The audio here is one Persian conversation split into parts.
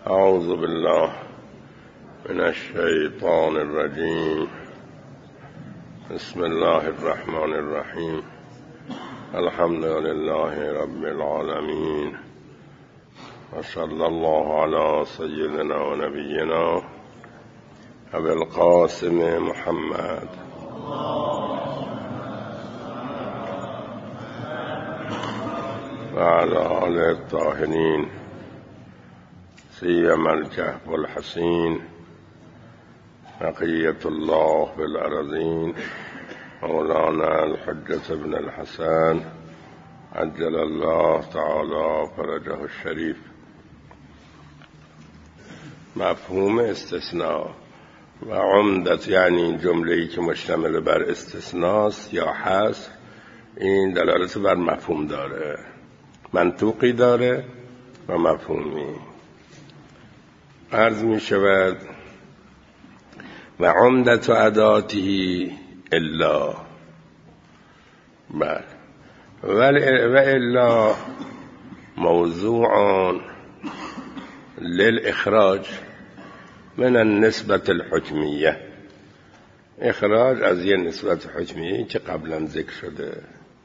اعوذ بالله من الشیطان الرجیم. بسم الله الرحمن الرحیم. الحمد لله رب العالمین و صلی الله علی سیدنا و نبینا ابی القاسم محمد و علی آله الطاهرین سیما الکهف الحسین بقیة الله بالأرضین مولانا الحجة ابن الحسن عجل الله تعالی فرجه الشریف. مفهوم استثناء و عمدت یعنی جمله‌ای که مشتمل بر استثناست یا حذف، این دلالت بر مفهوم داره، منطوقی داره و مفهومی. عرض می شود و عمدت اداته الا، بله، و الا موضوع للاخراج من النسبة الحکمیه، اخراج از یه نسبت حکمیه که قبلا ذکر شده.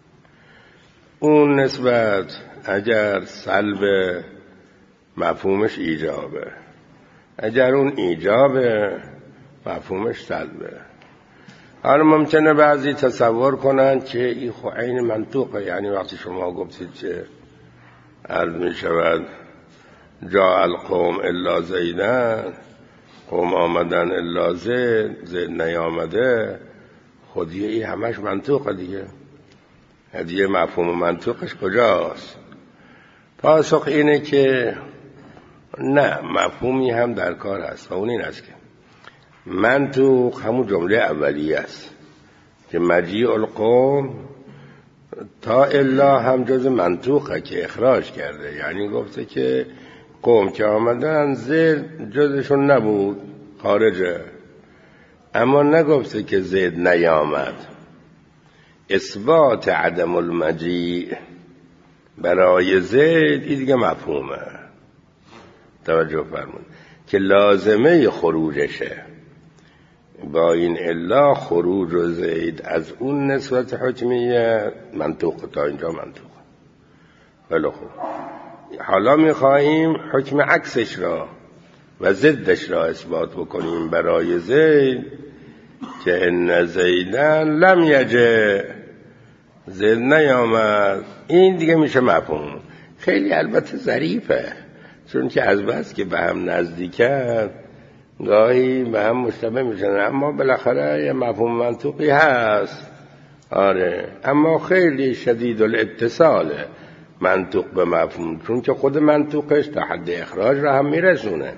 اون نسبت اگر سلب مفهومش ایجابه، اگر اون ایجابه مفهومش سلبه. حالا ممکنه بعضی تصور کنن که این خو عین منطوقه، یعنی وقتی شما گفتید که عرض می شود جاء القوم الا زیدن، قوم آمدن الا زید، زید نیامده، خودیه این همش منطوقه دیگه، هدیه مفهوم منطوقش کجاست؟ پاسخ اینه که نه، مفهومی هم در کار هست و اون این است که منطوق همون جمله اولیه است که مجیء القوم تا الا هم جز منطوقه که اخراج کرده، یعنی گفته که قوم که آمدن زید جزشون نبود، خارجه، اما نگفته که زید نیامد. اثبات عدم المجیء برای زید این دیگه مفهومه، توجه فرمون که لازمه خروجشه. با این الا خروج و زید از اون نسبت حکمیه منطوق، تا اینجا منطوق. خیلی خوب، حالا میخواییم حکم عکسش را و ضدش را اثبات بکنیم برای زید که ان زیدن لم یجه، زید نیامد. این دیگه میشه مفهوم. خیلی البته ظریفه، چون که از بس که به هم نزدیکن گاهی به هم مشتبه میشن، اما بالاخره یه مفهوم منطوقی هست. آره، اما خیلی شدید الاتصاله منطوق به مفهوم، چون که خود منطوقش تا حد اخراج را هم میرسونه.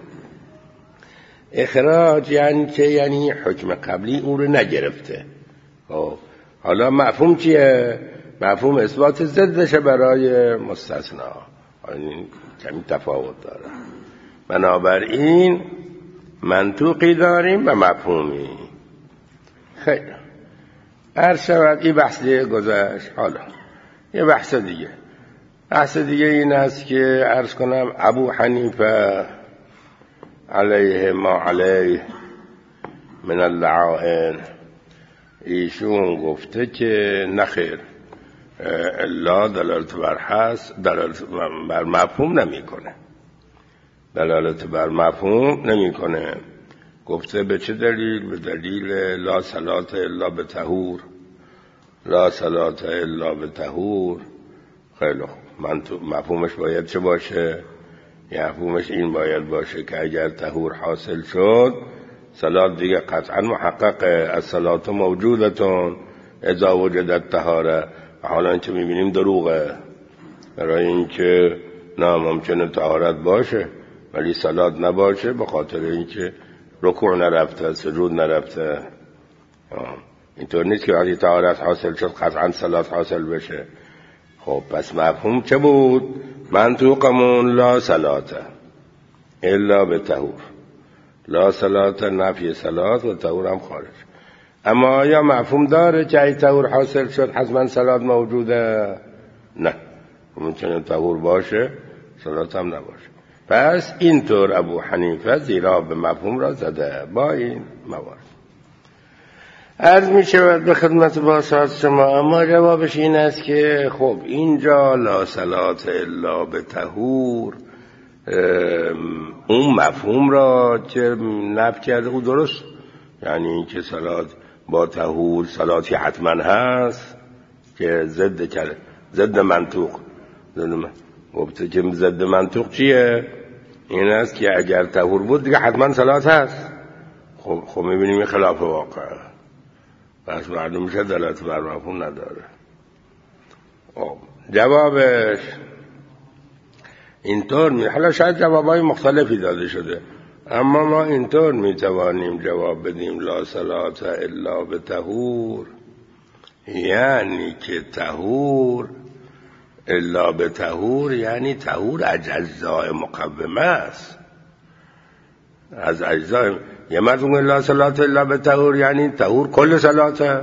اخراج یعنی که یعنی حکم قبلی اون رو نگرفته. حالا مفهوم چیه؟ مفهوم اثبات ضدشه برای مستثنا، یعنی کمی تفاوت داره. بنابراین منطوقی داریم و مفهومی. خیلی عرض شود این بحث دیگه گذشت. حالا یه بحث دیگه. بحث دیگه این است که عرض کنم ابو حنیفه علیه ما علیه من اللعائن، ایشون گفته که نخیر، الا دلالت بر هست، دلالت بر مفهوم نمی کنه، دلالت بر مفهوم نمی کنه. گفته به چه دلیل؟ به دلیل لا صلاة الا به طهور، لا صلاة الا به طهور. خیلی خوب، مفهومش باید چه باشه؟ مفهومش این باید باشه که اگر طهور حاصل شد صلاة دیگه قطعا محققه، الصلاة موجودتون اذا وجدت طهاره. حالا این که میبینیم دروغه، برای اینکه نه ممکنه طهارت باشه ولی صلاة نباشه، به خاطر اینکه رکوع نرفته، سجود نرفته. اینطور نیست که وقتی طهارت حاصل شد قطعا صلاة حاصل بشه. خب پس مفهوم چه بود؟ منطوقمون لا صلاة الا به طهور، لا صلاة نفی صلاة و طهور هم خارج. اما آیا مفهوم داره که ای طهور حاصل شد حتما صلاة موجوده؟ نه، ممکنه طهور باشه صلاة هم نباشه. پس اینطور ابو حنیفه زیرا به مفهوم را زده با این موارد. عرض می شود به خدمت باسط شما، اما جوابش این است که خب اینجا لا صلاة الا به طهور اون مفهوم را که نفی کرده او درست، یعنی این که صلات با طهور صلاتی حتما هست که ضد منطوق. گفته که ضد منطوق چیه؟ این است که اگر طهور بود دیگه حتما صلات هست. خب میبینیم این خلاف واقع، پس معلوم میشه دلالت بر مفهوم نداره. جوابش اینطور حالا شاید جوابای مختلفی داده شده، اما ما اینطور میتوانیم جواب بدیم لا صلاة الا به طهور، یعنی که طهور الا به طهور یعنی طهور از اجزای مقومه است، از اجزای. یه مردم لا صلاة الا به طهور یعنی طهور کل صلاته.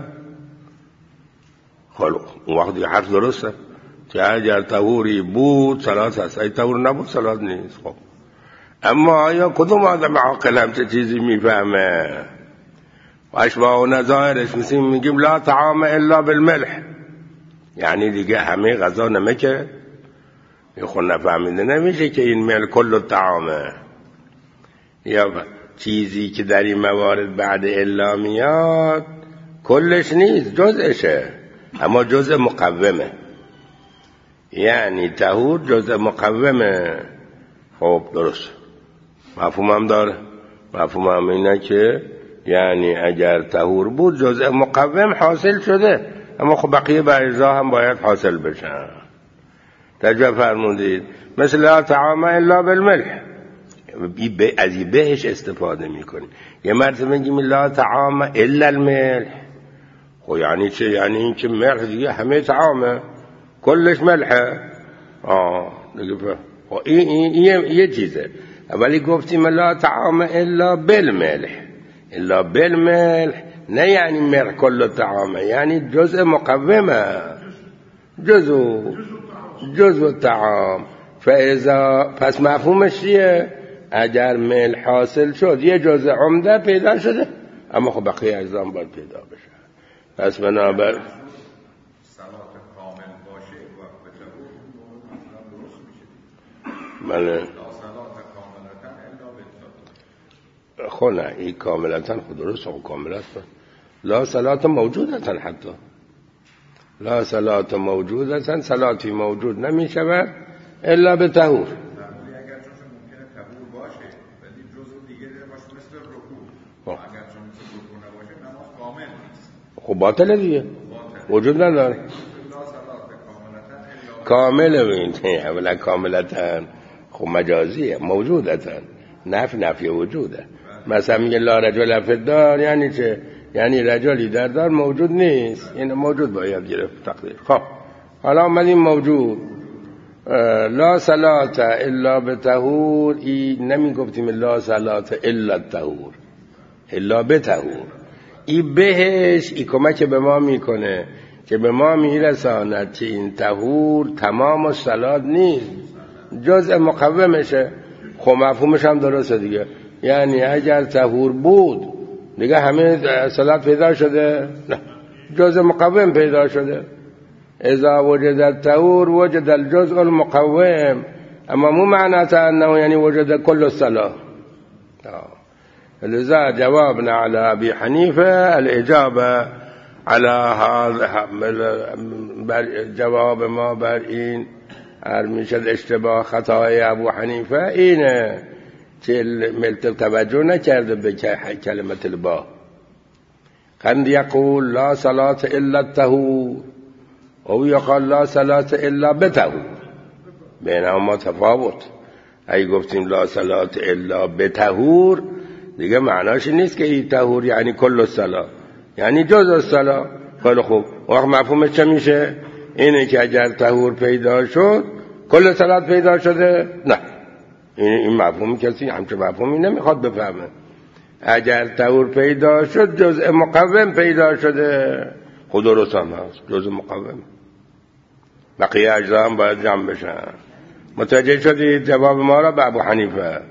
خب اون وقت دیگه حرف درسته که اگر طهوری بود صلات هست، اگه طهور نبود صلات نیست. خب اما آیا کدوم آدم عاقل همچه چیزی میفهمه؟ و اشباه و نظائرش مثل میگیم لا طعام الا بالملح، یعنی دیگه همه غذا نمکه. یه خود نفهمیده نمیشه که این ملح کل طعامه، یا چیزی که در این موارد بعد الا میاد کلش نیست، جزءشه، اما جزء مقومه، یعنی طهور جزء مقومه. خب درست مفهوم هم داره. مفهوم هم اینه که یعنی اگر طهور بود جزء مقوم حاصل شده، اما خب بقیه اجزا هم باید حاصل بشن. تجربه فرمودید مثل لا طعام الا بالملح، از این بهش استفاده میکنیم. یه مرتبه میگیم لا طعام الا الملح، خب یعنی چه؟ یعنی این که ملح دیگه همه طعامه، کلش ملحه. دیگه این یه چیزه. اولی گفتیم لا طعام الا بالملح، الا بالملح نه یعنی ملح کل طعامه، یعنی جزء مقومه، جزء طعام. پس مفهومش چیه؟ اگر ملح حاصل شد یه جزء عمده پیدا شده، اما خب بقیه اجزا هم باید پیدا بشه. پس بنابر صلات کامل باشه وقت به طهور اصلا درست میشه. بله. لا صلات کاملتن الا به طهور. خب نه این کاملتن خود درست و کاملتن لا صلات موجودتن، حتی لا صلات موجودتن، صلاتی موجود نمی شود الا به طهور. اگر چون ممکنه طهور باشه ولی جزء دیگه باشه مثل رکوع، اگر چون مثل رکوع نباشه نماز کامل نیست. خب باطله دیگه، وجود نداره. کامله این اولا کاملتن خب مجازیه، موجودتن، نفی وجوده. مثلا میگه لا رجل فی الدار، یعنی چه؟ یعنی رجلی در دار موجود نیست، این موجود باید گرفت تقدیر. خب حالا آمدیم موجود لا صلاة الا به طهور، این نمی گفتیم لا صلاة الا طهور، الا به طهور. این بهش این کمک به ما میکنه که به ما میرساند که این طهور تمام الصلات نیست، جزء مقومشه. خب مفهومش هم درسته دیگه، یعنی اگر طهور بود دیگه همه صلات پیدا شده؟ نه، جزء مقوم پیدا شده. اذا وجد الطهور وجد الجزء المقوم، اما مو معناته انه یعنی وجد كل الصلاه. لذا جوابنا على ابي حنيفه الاجابه على هذا، جواب ما بر این میشد اشتباه خطای ابو حنیفه اینه که ملت توجه نکرده به کلمه البا. قد یقول لا صلاة الا الطهور او یقال لا صلاة الا بطهور، بینهما تفاوت. اگه گفتیم لا صلاة الا بطهور دیگه معناش نیست که این طهور یعنی کل الصلاة، یعنی جز الصلاة. خیلی خوب، وقت مفهومش چه میشه؟ اینه که اگر طهور پیدا شد کل صلاة پیدا شده؟ نه، این مفهوم کسی همچه مفهومی نمیخواد بفهمه. اگر طهور پیدا شد جزء مقوم پیدا شده، خود درست هم هست، جزء مقوم، بقیه اجزا هم باید جمع بشن. متوجه شدید جواب ما را به ابو حنیفه؟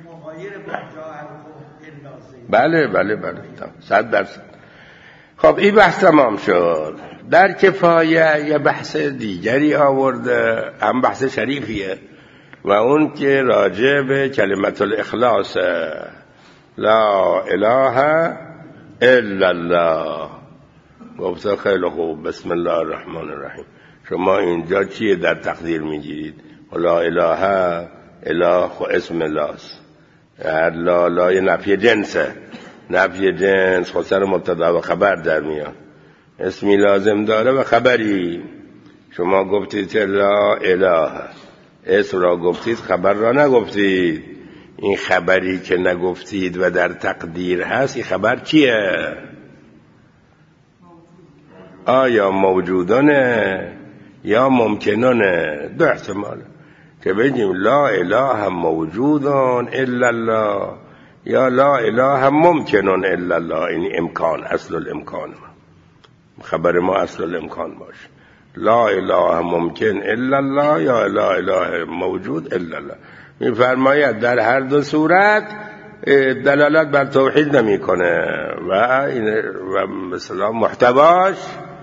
بله 100%. خب این بحث تمام شد. در کفایه یه بحث دیگری آورده، هم بحث شریفیه و اون که راجع به کلمت الاخلاص، لا اله الا الله. گفته خیلی خوب، بسم الله الرحمن الرحیم. شما اینجا چیه در تقدیر میگیرید؟ لا اله اله خو اسم الله است. لا نفی جنسه، نفی جنس خود سر مبتدا و خبر در میاد، اسمی لازم داره و خبری. شما گفتید که لا اله، اسم را گفتید، خبر را نگفتید. این خبری که نگفتید و در تقدیر هست، این خبر چیه؟ آیا موجودانه یا ممکنانه؟ دو احتماله که بگیم لا اله موجودان الا الله یا لا اله ممکنان الا الله. این امکان، اصل الامکان ما، خبر ما اصل الامکان باشه. لا اله ممکن الا الله یا لا اله موجود الا الله. می‌فرماید در هر دو صورت دلالت بر توحید نمی‌کنه و مثلا محتواش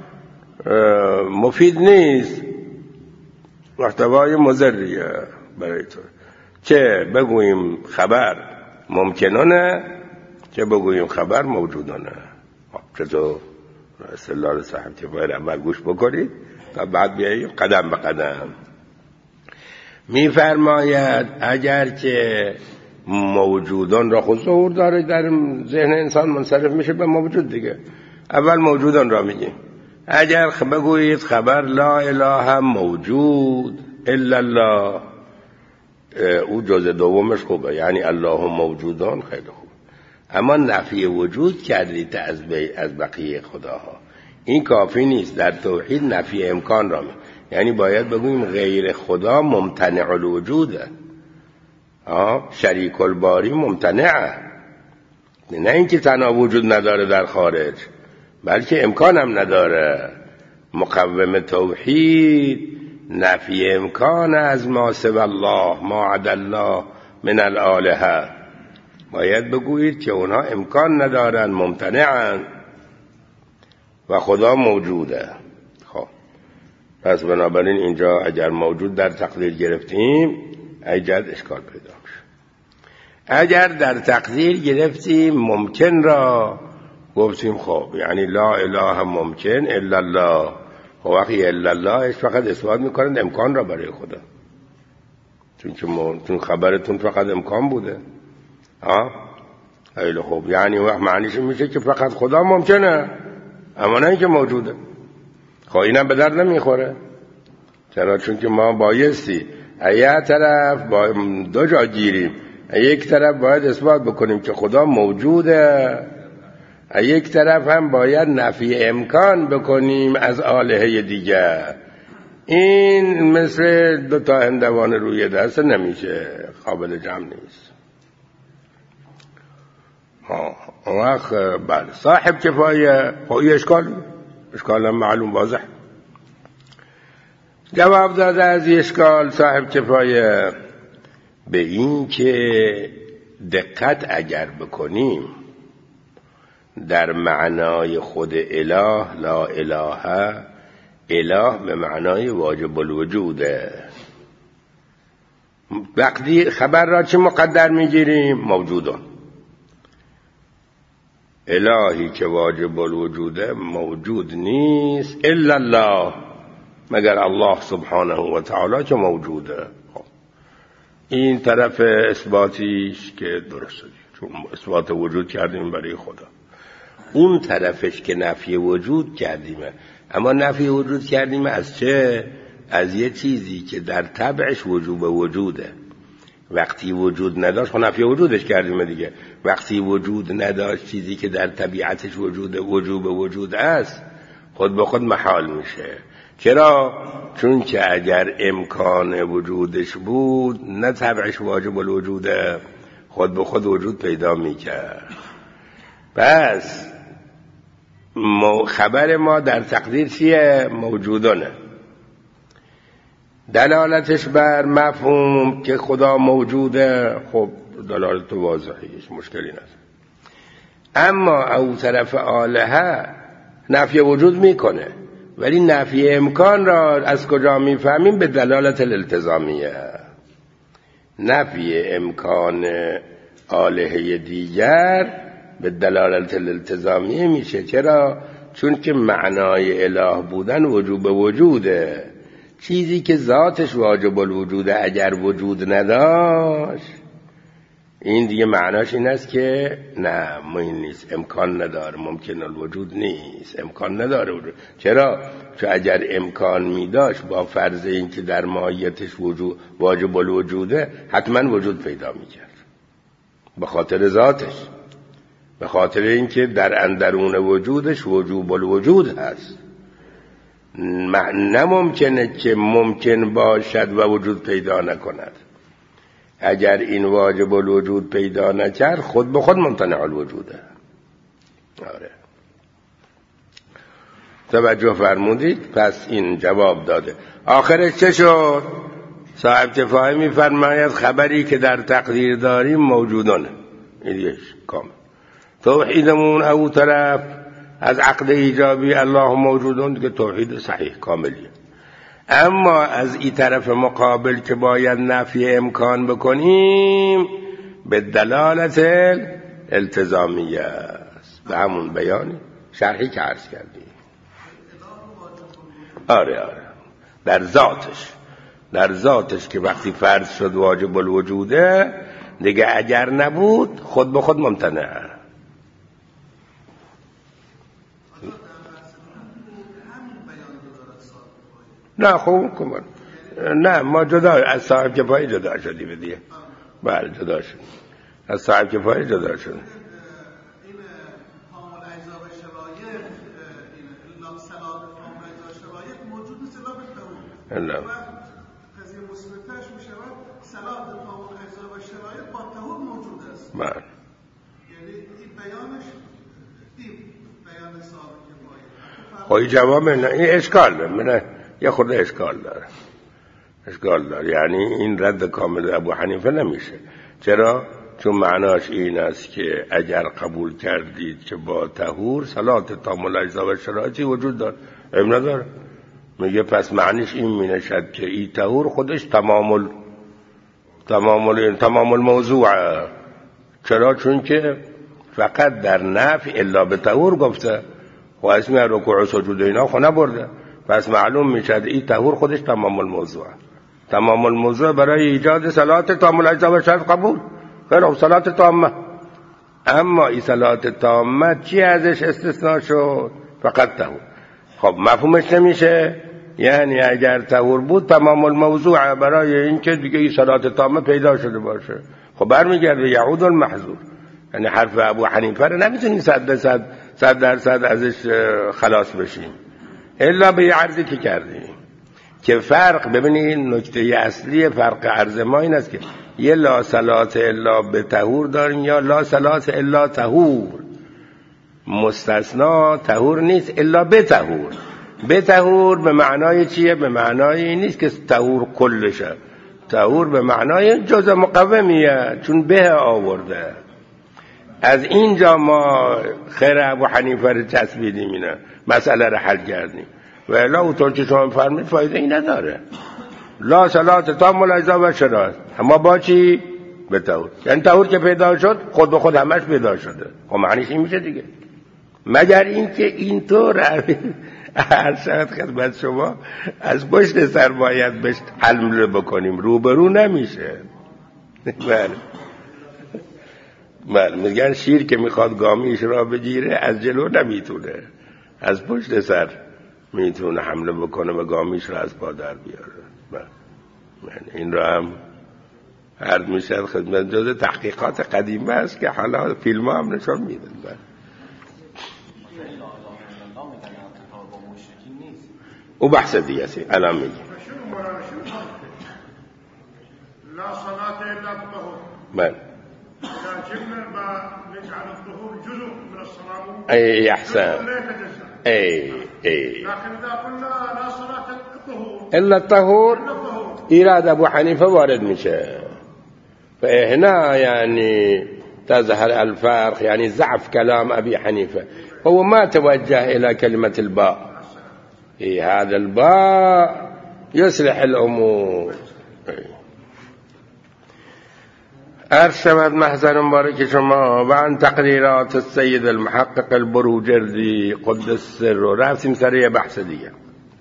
مفید نیست، محتوای مضریه برای تو. چه بگوییم خبر ممکنانه، چه بگوییم خبر موجودانه. چطور؟ استدلال صاحب که باید اول گوش بکنید تا بعد بیاییم قدم به قدم. میفرماید اگر که موجودان را خود ظهور داره در ذهن انسان، منصرف میشه به موجود دیگه. اول موجودان را میگیم. اگر بگویید خبر لا اله موجود الا الله، او جزء دومش خوبه، یعنی الله موجودان، خیلی خوب. اما نفی وجود کردید از بقیه خداها، این کافی نیست. در توحید نفی امکان را یعنی باید بگوییم غیر خدا ممتنع الوجوده، شریک الباری ممتنعه، نه اینکه تنها وجود نداره در خارج، بلکه امکان هم نداره. مقوم توحید نفی امکان از ما سوی الله، ما عدا الله من الالهه. باید بگویید که اونها امکان ندارن، ممتنعن و خدا موجوده. خب پس بنابراین اینجا اگر موجود در تقدیر گرفتیم، ایجاد اشکال پیدا میشه. اگر در تقدیر گرفتیم ممکن را گفتیم، خب یعنی لا اله ممکن الا الله. خب وقتی الا الله فقط اثبات میکنند امکان را برای خدا، چون خبرتون فقط امکان بوده. خیلی خوب، یعنی وقت معنیش میشه که فقط خدا ممکنه، اما نه اینکه موجوده. خب اینم به درد نمیخوره. چرا؟ چون که ما بایستی یک طرف با دو جا گیریم. یک طرف باید اثبات بکنیم که خدا موجوده، یک طرف هم باید نفی امکان بکنیم از آلهه دیگر. این مثل دو تا هندوانه روی دست نمیشه، قابل جمع نیست. وقت بله صاحب کفایه، خواهی اشکال هم معلوم واضح. جواب داده از اشکال صاحب کفایه به این که دقت اگر بکنیم در معنای خود اله، لا اله، اله به معنای واجب الوجوده. وقتی خبر را چه مقدر میگیریم؟ موجودان. الهی که واجب الوجوده موجود نیست الا الله، مگر الله سبحانه و تعالی که موجوده. این طرف اثباتیش که درسته، چون اثبات وجود کردیم برای خدا. اون طرفش که نفی وجود کردیم، اما نفی وجود کردیم از چه؟ از یه چیزی که در طبعش وجوب وجوده. وقتی وجود نداشت، خب نفی وجودش کردیم دیگه. وقتی وجود نداشت، چیزی که در طبیعتش وجوب وجود است، خود به خود محال میشه. چرا؟ چون که اگر امکان وجودش بود، نه طبعش واجب الوجوده، خود به خود وجود پیدا میکرد. پس خبر ما در تقدیر چیه؟ موجودانه. دلالتش بر مفهوم که خدا موجوده، خب دلالت واضحه، هیچ مشکلی نداره. اما او طرف آلهه نفی وجود میکنه، ولی نفی امکان را از کجا میفهمیم؟ به دلالت الالتزامیه. نفی امکان آلهه دیگر به دلالت الالتزامیه میشه. چرا؟ چون که معنای اله بودن وجوب وجوده. چیزی که ذاتش واجب الوجوده اگر وجود نداشت، این دیگه معناش این است که نه این نیست، امکان نداره، ممکن الوجود نیست، امکان نداره وجود. چرا؟ چون اگر امکان می داشت با فرض این که در ماهیتش وجود واجب الوجوده، حتما وجود پیدا می کرد، به خاطر ذاتش، به خاطر این که در اندرون وجودش وجوب الوجود هست. نه ممکنه که ممکن باشد و وجود پیدا نکند. اگر این واجب الوجود پیدا نکرد، خود به خود ممتنع الوجوده. آره، توجه فرمودید؟ پس این جواب داده. آخرش چه شد؟ صاحب کفایه می‌فرماید خبری که در تقدیر داریم موجودانه. این کامل. توحیدمون او طرف از عقد ایجابی الله موجودون که توحید صحیح کاملیه. اما از این طرف مقابل که باید نفی امکان بکنیم، به دلالت التزامیه است، به همون بیانی شرحی که عرض کردیم. آره در ذاتش که وقتی فرض شد واجب الوجوده، دیگه اگر نبود خود به خود ممتنعه. نه خوب کن، نه ما جدا از صاحب کفایه جدا شدیم دیگه. بله جدا شد، از صاحب کفایه جدا شد. این کامل اجزا و شرایط، این صلاح کامل اجزا و شرایط موجود نیست الا بالتهور. نه قضیه مثبتش میشه صلاح کامل اجزا و شرایط با تهور موجود است. بله، یعنی این بیانش این بیان صاحب کفایه. خواهی جواب نه، این اشکال داره، یه خورده اشکال داره. یعنی این رد کامل ابو حنیفه نمیشه. چرا؟ چون معناش این است که اگر قبول کردید که با طهور صلات تام الاجزا و شرایطی وجود داره، ام نداره، میگه پس معنیش این مینشد که این طهور خودش تمام الموضوعه. چرا؟ چون که فقط در نفی الا به طهور گفته و اسم رکوع و سجود اینا خو نبرده. پس معلوم میشد این طهور خودش تمام الموضوع برای ایجاد صلات تام الاجزا و شرط قبول. خیلی صلات تامه. اما این صلات تامه چی ازش استثناء شد؟ فقط طهور. خب مفهومش نمیشه. یعنی اگر طهور بود تمام الموضوع برای این که دیگه این صلات تامه پیدا شده باشه، خب برمیگرده یعود المحظور. یعنی حرف ابو حنیفه رو نمیتونیم 100% ازش خلاص بشیم الا به عرضی که کردیم. که فرق، ببینید نکته اصلی فرق عرض ما این است که یه لا صلات الا به طهور داریم یا لا صلات الا طهور. مستثنا طهور نیست الا به طهور. به طهور به معنای چیه؟ به معنای این نیست که طهور کلشه. طهور به معنای جزء مقومیه، چون به آورده. از اینجا ما خیر ابو حنیفه رو چسبیدیم، اینا مسئله رو حل کردیم. و الا اونطور که شما فرمید فایده ای نداره. لا صلات تام الاجزا و شرایط، اما با چی؟ به طهور. یعنی طهور که پیدا شد خود به خود همش پیدا شده. خب معنیش این میشه دیگه. مگر اینکه اینطور هر شاید خدمت شما از پشت سر باید بهش حمله بکنیم، روبرو نمیشه. بله میگن شیر که میخواد گامیش را بگیره از جلو نمیتونه، از پشت سر میتونه حمله بکنه و گامیش را از پا در بیاره. این را هم عرض میشه خدمت، جز تحقیقات قدیمه است که حالا فیلم ها هم نشان میدن. او بحث دیگه است، الان میگه لا صلاة الا بالطهور. بله لكن نجعل الطهور جزء من الصلاة. اي احسن. اي لكن اذا قلنا لا صلاة الا الطهور الا الطهور ایراد ابو حنیفه وارد میشه. فهنا يعني تظهر الفرق، يعني ضعف كلام أبي حنيفة. هو ما توجه إلى كلمة الباء، هذا الباء يصلح الأمور. أرشمت محضر مبارك شما وعن تقريرات السيد المحقق البروجردي قدس سره. رفتیم سر یه بحث دیگه.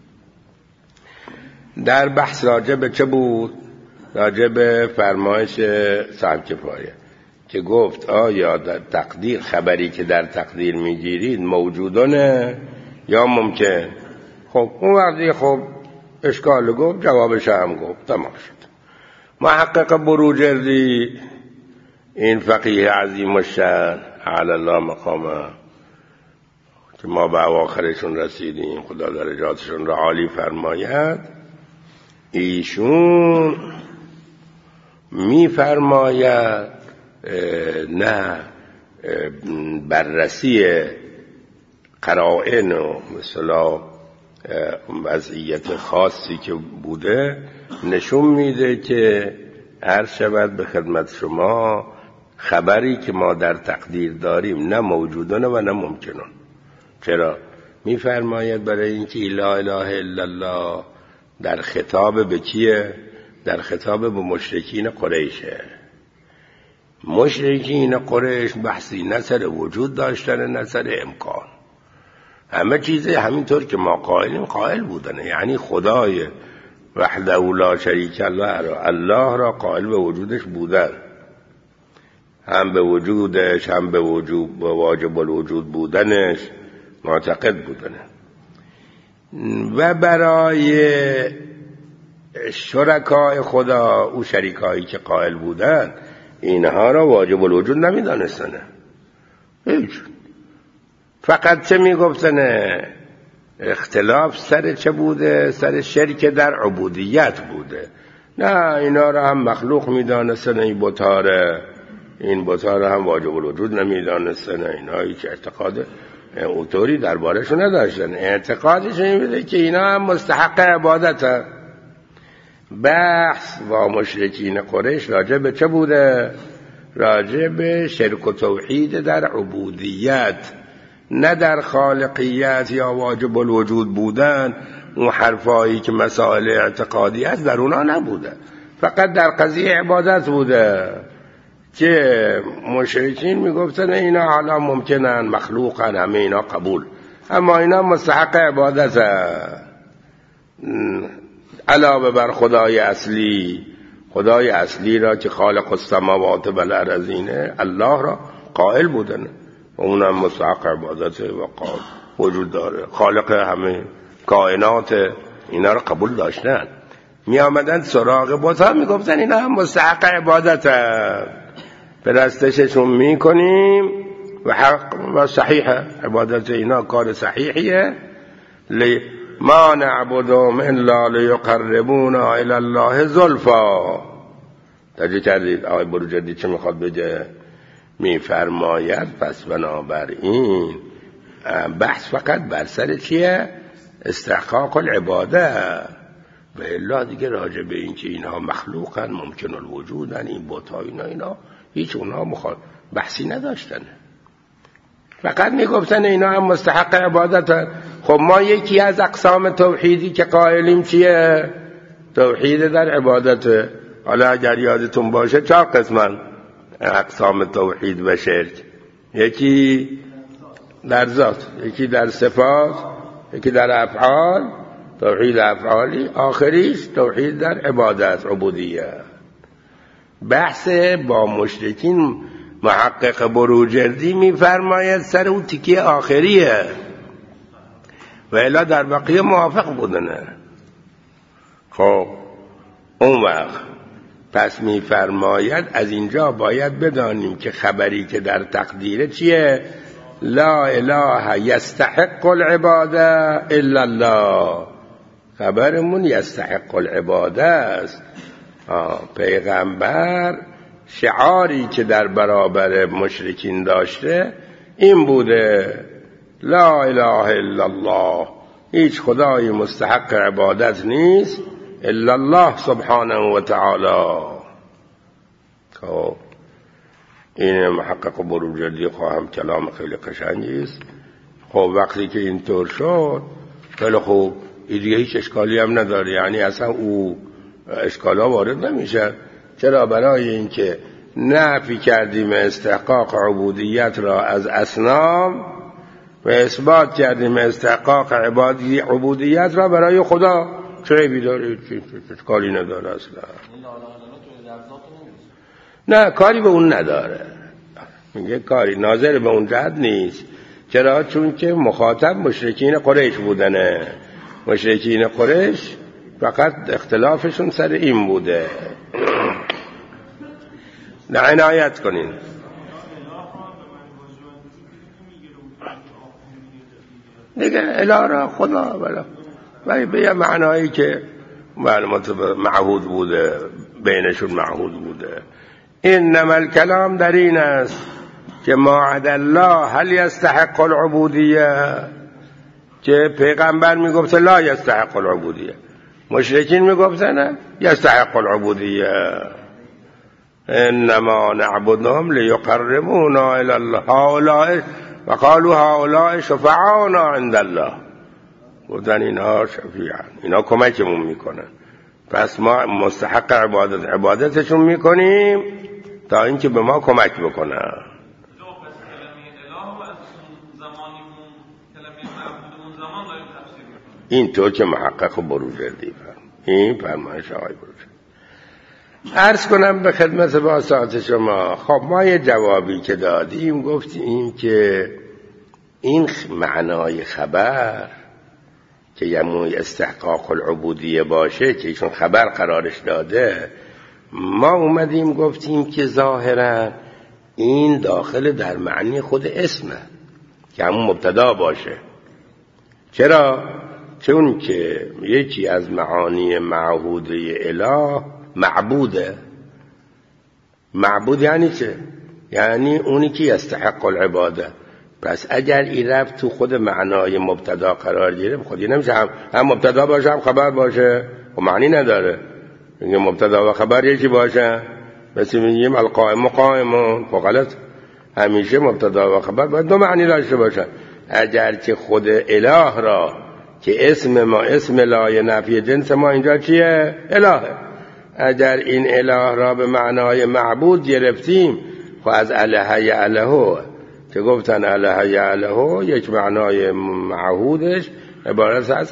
در بحث راجع به چه بود؟ راجع به فرمایش صاحب کفایه که گفت آیا در تقدیر خبری که در تقدیر میگیرید موجودانه یا ممکن؟ خب اون وقتی خب اشکال گفت، جوابش هم گفت، تمام شد. محقق بروجردی این فقیه عظیم الشأن علی الله مقامه که ما به اواخرشون رسیدیم، خدا درجاتشون را عالی فرماید، ایشون میفرماید نه بررسی قرائن و مثلا وضعیت خاصی که بوده نشون میده که هر شود به خدمت شما خبری که ما در تقدیر داریم نه موجودانه و نه ممکنون. چرا؟ میفرماید برای اینکه لا اله الا الله در خطاب به کیه؟ در خطاب به مشرکین قریشه. مشرکین قریش بحثی نه سر وجود داشتن نه سر امکان، همه چیز همینطور که ما قائلیم قائل بودن. یعنی خدای وحده لا شریک الله را قائل به وجودش بودن، هم به وجودش هم به واجب الوجود بودنش معتقد بودن. و برای شرکای خدا او شریکایی که قائل بودن اینها را واجب الوجود نمیدانستن. فقط چه میگفتن؟ اختلاف سر چه بوده؟ سر شرک در عبودیت بوده. نه اینا را هم مخلوق میدانستن، این بت‌ها را هم واجب الوجود نمیدانستن. اینا هیچ اعتقاد اوتوری دربارشون نداشتن. اعتقادش این بوده که اینا هم مستحق عبادت. بحث با مشرکین قریش راجع به چه بوده؟ راجع به شرک و توحید در عبودیت، نه در خالقیت یا واجب الوجود بودن. اون حرفایی که مسائل اعتقادی است در اونا نبوده، فقط در قضیه عبادت بوده که مشرکین میگفتن اینا حالا ممکنن، مخلوقن، همه اینا قبول، اما اینا مستحق عبادت هست. علاوه بر خدای اصلی را که خالق السماوات و الارضینه، الله را قائل بودن و اونم مستحق عبادت و قائل وجود داره، خالق همه کائنات، اینا را قبول داشتن. می آمدن سراغ بت‌ها میگفتن اینا هم مستحق عبادت هست، پرستششون میکنیم و حق و صحیحه، عبادت اینا کار صحیحیه. ما نعبدهم الا لیقربونا الی الله زلفا. توجه کردید آقای بروجردی چه میخواد بگه؟ میفرماید پس بنابراین بحث فقط بر سر چیه؟ استحقاق العباده، و الا دیگه راجع به این که اینها مخلوقن، ممکن الوجودن، این بت‌ها اینا هیچ اونها بحثی نداشتن، فقط میگفتن اینا هم مستحق عبادت هست. خب ما یکی از اقسام توحیدی که قائلیم چیه؟ توحید در عبادت. حالا اگر یادتون باشه 4 قسمن اقسام توحید و شرک، یکی در ذات، یکی در صفات، یکی در افعال، توحید افعالی، آخریش توحید در عبادت، عبودیت. بحث با مشرکین محقق بروجردی میفرماید سر اون تیکه آخریه، و الا در بقیه موافق بودنه. خب اون وقت پس میفرماید از اینجا باید بدانیم که خبری که در تقدیره چیه؟ لا اله یستحق العباده الا الله. خبرمون یستحق العباده است. پیغمبر شعاری که در برابر مشرکین داشته این بوده: لا اله الا الله، هیچ خدای مستحق عبادت نیست الا الله سبحانه و تعالی. خب این محقق بروجردی خواهم کلام خیلی قشنگی است. خب وقتی که اینطور شد خیلی خوب، این دیگه هیچ اشکالی هم نداره، یعنی اصلا او اشکالا وارد نمیشه. چرا؟ برای اینکه نفی کردیم استحقاق عبودیت را از اصنام و اثبات کردیم استحقاق عبودیت را برای خدا. چه عیبی داره؟ اشکالی نداره اصلا. نه کاری به اون نداره، میگه کاری ناظر به اون جهت نیست. چرا؟ چون که مخاطب مشرکین قریش بودنه. مشرکین قریش فقط اختلافشون سر این بوده. نه عنایت کنین. دیگه اله را خدا ولی به یه معنایی که معلومات معهود بوده، بینشون معهود بوده. انما الکلام در این است که ما عدا الله هل یستحق العبودیه، که پیغمبر میگفت لا یستحق العبودیه، مشرکین میگفتن یستحق العبودیه. انما نعبدهم لیقربونا الی الله هؤلاء و قالوا هؤلاء شفعاؤنا عند الله. گفتن اینها شفیعن، اینا کمکمون میکنن، پس ما مستحق عبادتشون میکنیم تا اینکه به ما کمک بکنن. این طور که محقق بروجردی این فرمایش آقای بروجردی. عرض کنم به خدمت باسات شما. خب ما یه جوابی که دادیم گفتیم که این معنای خبر که یموی استحقاق العبودیه باشه که ایشون خبر قرارش داده، ما اومدیم گفتیم که ظاهرا این داخل در معنی خود اسمه که همون مبتدا باشه. چرا؟ چون که یکی از معانی معهوده اله معبوده. معبود یعنی چه؟ یعنی اونی که یستحق العباده. پس اگر این رفت تو خود معنای مبتدا قرار گیره، خودی نمیشه هم مبتدا باشه هم خبر باشه، و معنی نداره. میگه مبتدا و خبر یکی باشه، مثل میگیم القائم قائمون، خب غلط. همیشه مبتدا و خبر باید دو معنی داشته باشه. اگر که خود اله را که اسم ما اسم لای نفی جنس ما اینجا چیه؟ الهه. اگر این اله را به معنای معبود گرفتیم، خب از اله یعلهو که گفتن اله یعلهو یک معنای معهودش عبارت از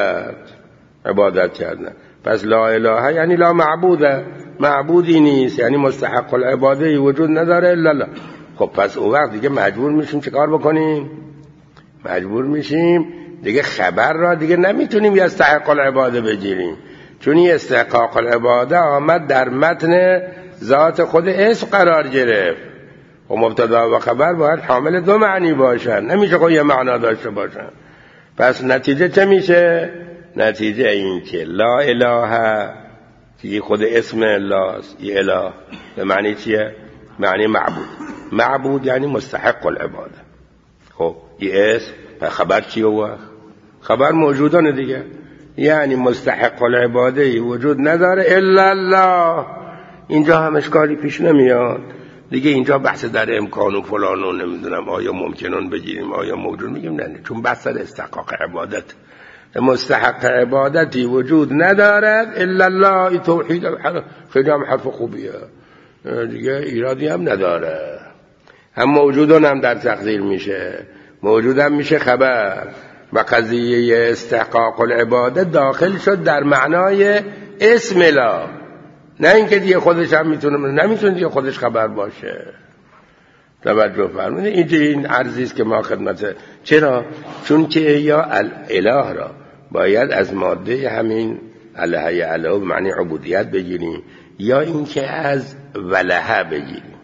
عبادت کردن. پس لا اله یعنی لا معبوده، معبودی نیست، یعنی مستحق العباده وجود نداره الا الله. خب پس اون وقت دیگه مجبور میشیم چه کار بکنیم؟ مجبور میشیم دیگه خبر را دیگه نمیتونیم یستحق العباده بگیریم، چون این استحقاق العباده آمد در متن ذات خود اسم قرار گرفت و مبتدا و خبر باید حامل دو معنی باشن، نمیشه خود یه معنا داشته باشن. پس نتیجه چه میشه؟ نتیجه این که لا اله که خود اسم الله است، این اله به معنی چیه؟ معنی معبود. معبود یعنی مستحق العباده. خب این اسم خبر چیه؟ هو خبر موجودانه دیگه، یعنی مستحق العباده وجود نداره الا الله. اینجا هم اشکالی پیش نمیاد دیگه. اینجا بحث در امکان و فلان و نمیدونم آیا ممکنون بگیریم آیا موجود میگیم نه، چون بحث در استحقاق عبادت. مستحق عبادتی وجود ندارد الا الله. این توحید خیلی هم حرف خوبیه دیگه، ایرادی هم نداره. هم موجودون هم در تقدیر میشه، موجود هم میشه خبر. و قضیه استحقاق العباده داخل شد در معنای اسم الله، نه اینکه دیگه خودش هم نمیتونه دیگه خودش خبر باشه. توجه فرمودید. اینجا این عرضی است که ما خدمت. چرا؟ چون که یا اله را باید از ماده همین اله یعلهو به معنی عبودیت بگیریم، یا اینکه از ولهه بگیریم.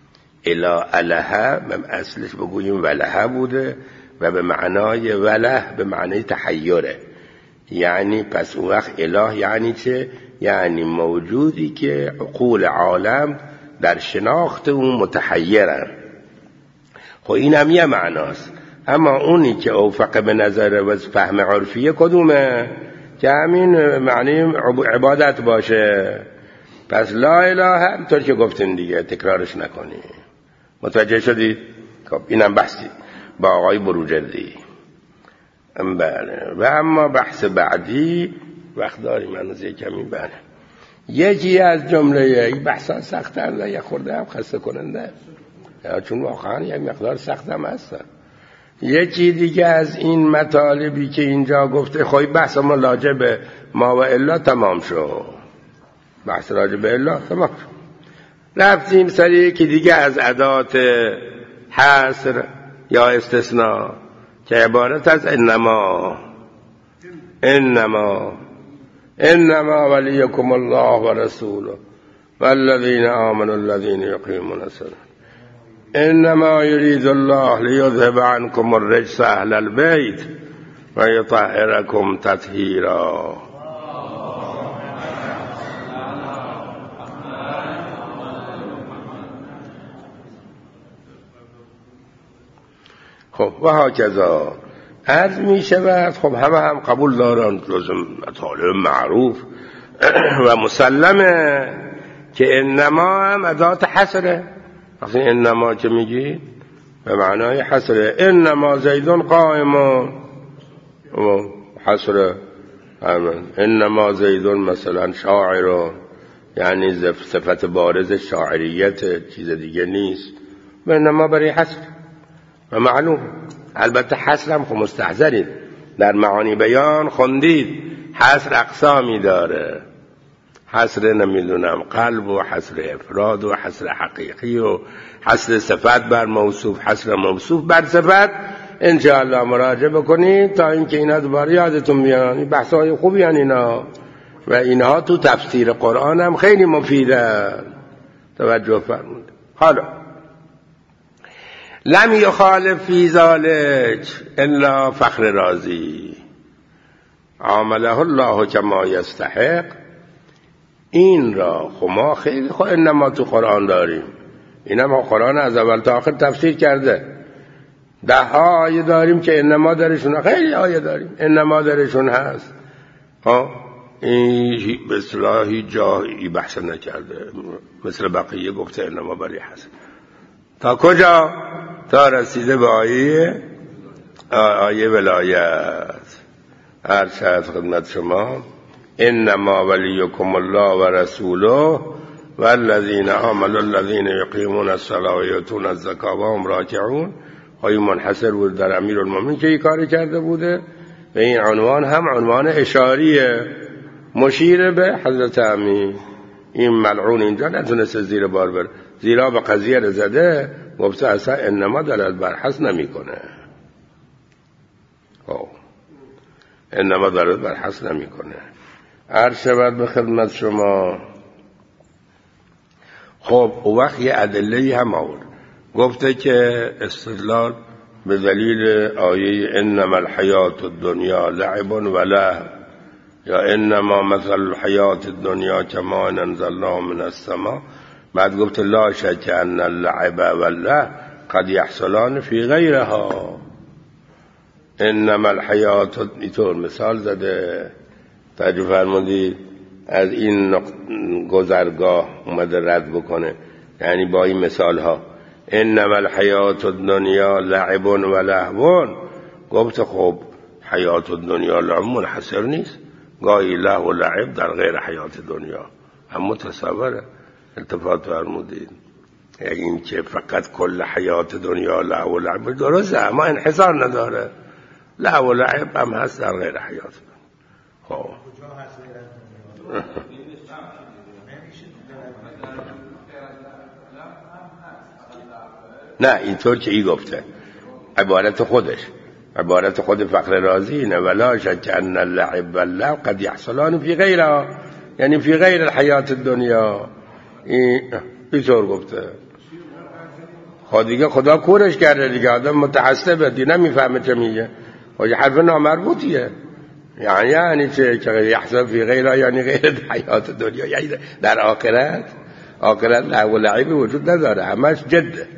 اله اصلش بگوییم ولهه بوده و به معنای وله به معنی تحیره. یعنی پس اون وقت اله یعنی چه؟ یعنی موجودی که عقول عالم در شناخت اون متحیرن. خب این هم یه معناست. اما اونی که اوفق به نظر و فهم عرفیه کدومه؟ که همین معنی عبادت باشه. پس لا اله همطور که گفتین دیگه تکرارش نکنی. متوجه شدید؟ خب اینم بحثی با آقای بروجردی. بله. و اما بحث بعدی وقت داریم هنوز کمی. بله یکی از جمله این بحثا سخت‌تر یه خورده هم خسته کننده چون واقعا یک مقدار سخت هم هستن. یکی دیگه از این مطالبی که اینجا گفته خواهی بحث ما راجع به ما و الا تمام شد. بحث راجع به الا تمام شد. رفتیم سر یکی دیگه از ادات حصر یا استثناء که عبارت از انما ولیکم الله و رسوله والذین آمنوا الذین یقیمون الصلاة انما یرید الله لیذهب عنکم الرجس اهل البیت و یطهرکم تطهیرا. خب و هاکذا عرض می شود. خب همه هم قبول دارن لازم مطالب معروف و مسلمه که انما هم ادات حصره. وقتی انما که میگی به معنای حصره. انما زیدون قائمون حصره. انما زیدون مثلا شاعرون یعنی صفت بارز شاعریت چیز دیگه نیست. و انما برای حصر و معلوم. البته حصر هم خب مستحضرید در معانی بیان خوندید حصر اقسامی داره. حصر نمیدونم قلب و حصر افراد و حصر حقیقی و حصر صفت بر موصوف، حصر موصوف بر صفت. انشاءالله مراجعه بکنید تا اینکه اینا دوباره یادتون بیان. این بحث‌های خوبی هن اینا و اینها تو تفسیر قرآن هم خیلی مفیده. توجه فرمود. حالا لم یخالف فی ذلک الا فخر رازی عامله الله کما یستحق. این را خب ما خیلی انما تو قرآن داریم. اینم ما قرآن از اول تا آخر تفسیر کرده. 10 آیه داریم که انما درشون، خیلی آیه داریم انما درشون هست. این به اصطلاح جایی بحث نکرده مثل بقیه گفته انما برای حسن. تا کجا؟ تا رسیده به آیه ولایت. هر شاید خدمت شما انما ولیکم الله و رسوله والذین آمنوا الذین یقیمون الصلاة و یؤتون الزکاة و هم راکعون. خواهی منحصر بود در امیرالمومنین که این کاری کرده بوده و این عنوان هم عنوان اشاریه مشیر به حضرت امین. این ملعون اینجا نتونسته زیر بار بره، زیرا به قضیه رزده گفته اصلا انما دلالت بر حصر نمیکنه. انما دلالت بر حصر نمیکنه. عرض شود به خدمت شما. خب او وقت یه ادله هم آورد، گفته که استدلال به دلیل آیه انما الحیات الدنیا لعب و لهو یا انما مثل الحیات الدنیا کما انزلناه من السماء. بعد گفت لا شک ان اللعب واللهو قد یحصلان فی غیرها. انما الحیات اینطور مثال زده. توجه فرمودید از این گذرگاه اومده رد بکنه، یعنی با این مثال ها انما الحیات الدنیا لعب و لهو. گفت خب حیات الدنیا لعب منحصر نیست، گاهی لهو و لعب در غیر حیات دنیا هم متصوره. التفات فرمودید یعنی این که فقط کل حیات دنیا لهو و لعب درسته اما انحصار نداره، لهو و لعب هم هست در غیر حیات. خب نه اینطور که ای گفته عبارت خود فخر رازی اینه ولا شک ان اللعب واللهو قد یحصلان فی غیرها، یعنی فی غیر الحیات الدنیا. اینطور گفته. دیگه خدا کورش کرده دیگه، آدم متعصبه دیگه نمیفهمه چه میگه و یه حرف نامربوطیه. یعنی چه که یحصل فی غیرها یعنی غیر حیات دنیا، یعنی در آخرت لهو و لعب وجود نداره، همش جده.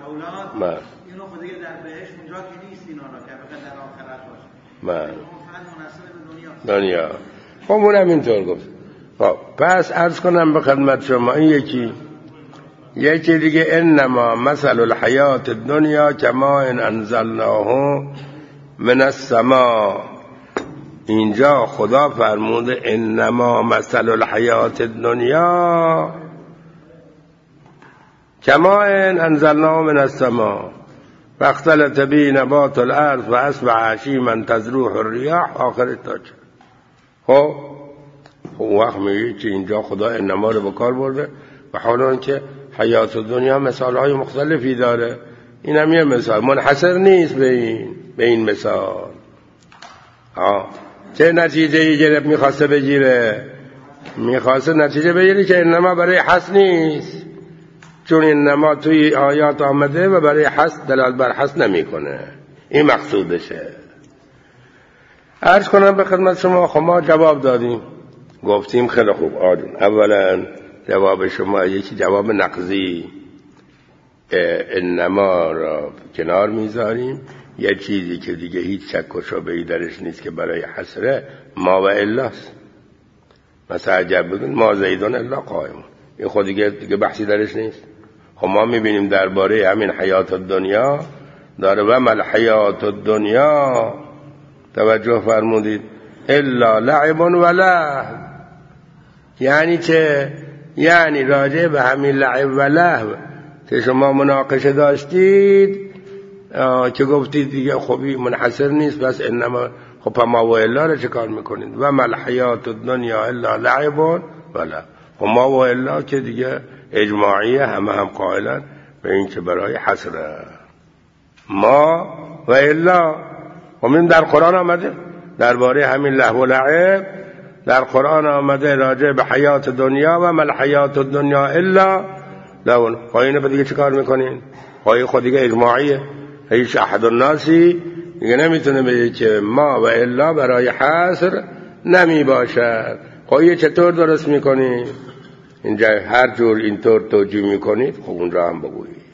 اولاد اینو خود دیگه در بهش اونجا که نیست اینا را که بخواد در آخرت باشه. اون فقط مناسب به دنیا. خب اونم اینطور گفت. خب پس عرض کنم به خدمت شما این یکی دیگه انما مثل الحیات الدنیا کما ان انزلناه من السماء. اینجا خدا فرموده انما مثل الحیات الدنیا کما ان انزلناه من السماء فاختلط به نبات الارض و اصبح هشیما تذروه الریاح آخر تا چه. خب وقت میگه که اینجا خدا انما رو به کار برده و حالا اینکه حیات دنیا مثالهای مختلفی داره. این هم یه مثال منحصر نیست به این مثال. چه نتیجه گرفت میخواسته بگیره؟ میخواسته نتیجه بگیره که انما برای حس نیست، چون انما توی آیات آمده و برای حس دلالت بر حس نمیکنه. این مقصودشه. عرض کنم به خدمت شما خب ما جواب دادیم، گفتیم خیلی خوب آدم. اولا جواب شما یکی جواب نقضی، انما را کنار میذاریم، یه چیزی که دیگه هیچ شک و شبهه‌ای درش نیست که برای حسره ما و الاست. مثلا عجب بگن ما زیدون الا قائمون، این خود دیگه بحثی درش نیست. خب ما میبینیم درباره همین حیات الدنیا داره و مل حیات الدنیا توجه فرمودید الا لعب و لهو. یعنی چه؟ یعنی راجع به همین لعب و لهو که شما مناقشه داشتید که گفتید دیگه خوبی منحصر نیست، بس انما خب ما و الا رو چه کار میکنید؟ و مل حیات الدنیا الا لعب و لهو. خب ما و الا که دیگه اجماعیه، هم قائلن به این که برای حسره. ما و الا همین در قرآن آمده درباره همین لهو و لعب، در قرآن آمده راجع به حیات دنیا و مل حیات الدنیا الا لهو. خب اینو دیگه چه کار میکنین؟ خب خود دیگه اجماعیه، هیچ احد الناسی دیگه نمیتونه بگه که ما و الا برای حصر نمی باشد. خب چطور درست میکنین؟ اینجا هر جور اینطور توجیه میکنید، خب اونجا هم بگویید.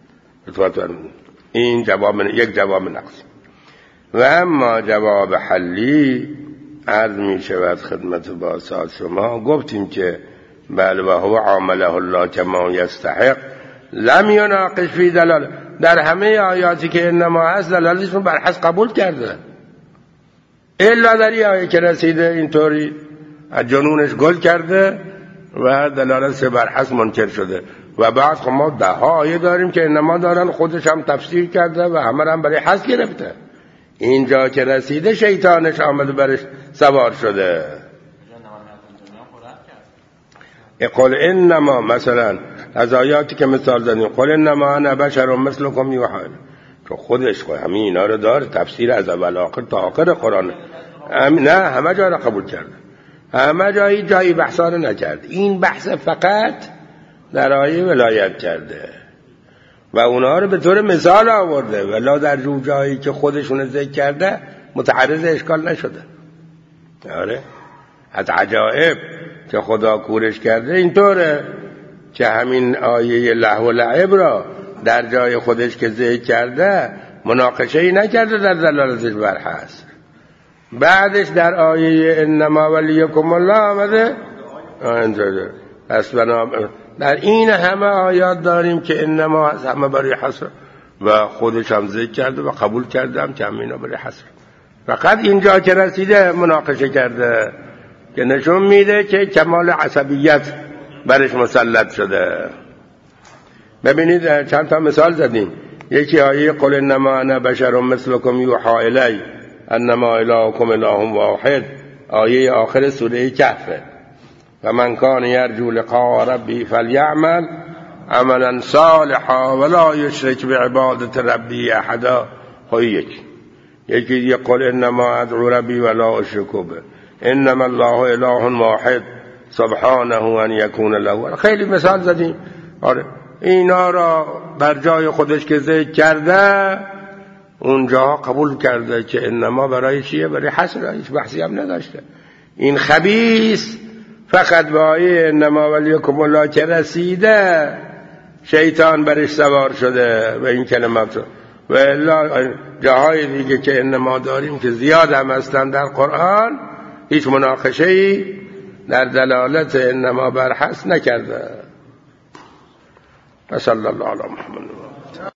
این یک جواب نقص. و اما جواب حلی عرض می شود خدمت باسات شما. گفتیم که بله و هو عامله الله کما یستحق لم یناقش فی دلال. در همه آیاتی که انما هست دلالتشون بر حس قبول کرده، الا در این آیه که رسیده اینطوری از جنونش گل کرده و دلالتش بر حس منکر شده. و بعد خب ما 10 آیه داریم که انما دارن خودش هم تفسیر کرده و همه هم برای حس گرفته. اینجا که رسیده شیطانش آمده برش سوار شده. قل انما مثلا از آیاتی که مثال زدیم قل انما انا بشر مثلکم یوحی، تو خودش همین اینا رو داره، تفسیر از اول آخر تا آخر قرآن. نه همه جا رو قبول کرده، همه جایی بحثا رو نکرد. این بحث فقط در آیه ولایت کرده و اونا رو به طور مثال آورده، ولی در جایی که خودشون ذکر کرده متعرض اشکال نشده. آره از عجائب که خدا کورش کرده اینطوره که همین آیه لهو و لعب را در جای خودش که ذکر کرده مناقشه‌ای نکرده در دلالتش بر حصر. بعدش در آیه انما ولیکم الله آمده اینطوره. پس در این همه آیات داریم که انما همه برای حصر و خودش هم ذکر کرده و قبول کرده هم که همینا برای حصر. فقط اینجا که رسیده مناقشه کرده که نشون میده که کمال عصبیت برش مسلط شده. ببینید چند تا مثال زدیم. یکی آیه قل انما انا بشر مثلکم یوحی الی انما الهکم اله واحد، آیه آخر سوره کهف. و من کان یرجو لقاء ربی فلیعمل عملا صالحا ولا یشرک بعبادت ربی احدا. یکی قل انما ادعو ربی ولا اشرک به انما الله اله واحد سبحانه ان یکون له. خیلی مثال زدیم. آره اینا را بر جای خودش که ذکر کرده اونجا قبول کرده که انما برای چیه؟ برای حصر، هیچ بحثی هم نداشته. این خبیث فقط با آیه انما ولیکم الله که رسیده شیطان برش سوار شده و این کلمات و الا جاهای دیگه که انما داریم که زیاد هم هستن در قرآن هیچ مناقشه‌ای در دلالت انما بر حس نکرده. صلی الله علی محمد.